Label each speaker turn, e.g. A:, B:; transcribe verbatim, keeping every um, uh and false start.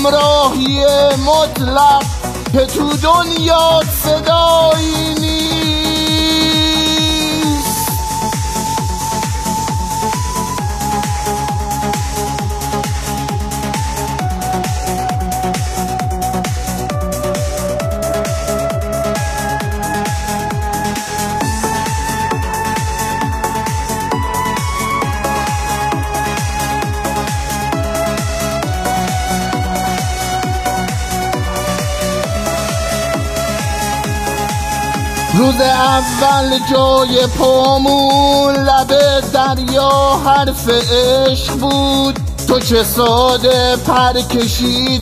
A: همراهی مطلق که تو دنیا صدایی نیست. روز اول جای پامون لب دریا حرف عشق بود، تو چه ساده پر کشید